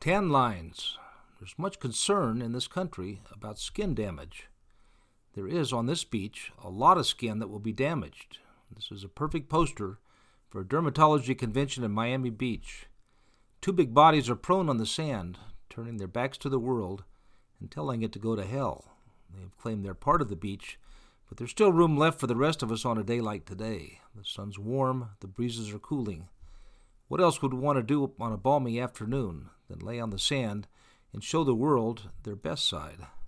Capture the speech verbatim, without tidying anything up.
Tan lines. There's much concern in this country about skin damage. There is on this beach a lot of skin that will be damaged. This is a perfect poster for a dermatology convention in Miami Beach. Two big bodies are prone on the sand, turning their backs to the world and telling it to go to hell. They have claimed they're part of the beach, but there's still room left for the rest of us on a day like today. The sun's warm, the breezes are cooling. What else would we want to do on a balmy afternoon than lay on the sand and show the world their best side?